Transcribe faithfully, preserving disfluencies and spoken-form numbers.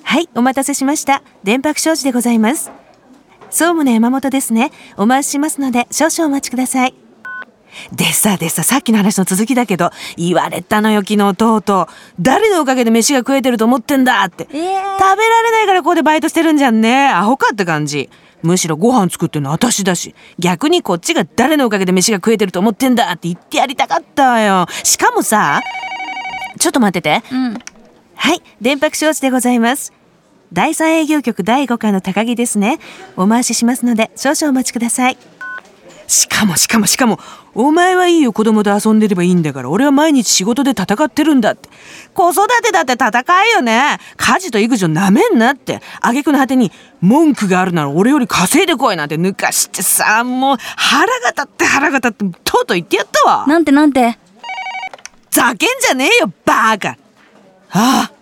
はい、お待たせしました。電白商事でございます。総務の山本ですね。お回ししますので少々お待ちください。でさでさ、さっきの話の続きだけど、言われたのよ昨日とうとう。誰のおかげで飯が食えてると思ってんだって、えー、食べられないからここでバイトしてるんじゃんね。アホかって感じ。むしろご飯作ってんの私だし、逆にこっちが誰のおかげで飯が食えてると思ってんだって言ってやりたかったわよ。しかもさ、ちょっと待ってて、うん、はい、電白商事でございます。だいさん営業局だいご課の高木ですね。お回ししますので少々お待ちください。しかもしかもしかもお前はいいよ、子供と遊んでればいいんだから、俺は毎日仕事で戦ってるんだって。子育てだって戦いよね。家事と育児をなめんなって。挙句の果てに文句があるなら俺より稼いでこいなんて抜かしてさ、もう腹が立って腹が立ってとうとう言ってやったわ。 なんてなんて。 ざけんじゃねえよバーカ。ああ、